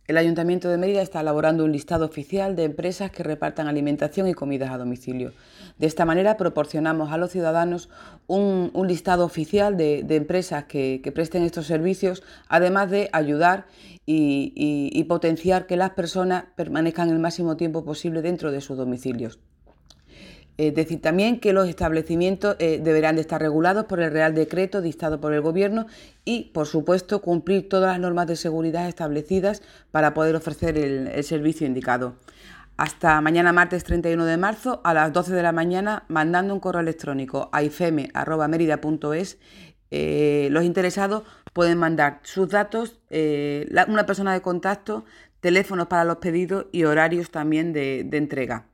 El Ayuntamiento de Mérida está elaborando un listado oficial de empresas que repartan alimentación y comidas a domicilio. De esta manera proporcionamos a los ciudadanos un listado oficial de empresas que presten estos servicios, además de ayudar y potenciar que las personas permanezcan el máximo tiempo posible dentro de sus domicilios. Es decir también que los establecimientos deberán de estar regulados por el Real Decreto dictado por el Gobierno y, por supuesto, cumplir todas las normas de seguridad establecidas para poder ofrecer el servicio indicado. Hasta mañana martes 31 de marzo a las 12 de la mañana, mandando un correo electrónico a ifeme@merida.es. Los interesados pueden mandar sus datos, una persona de contacto, teléfonos para los pedidos y horarios también de entrega.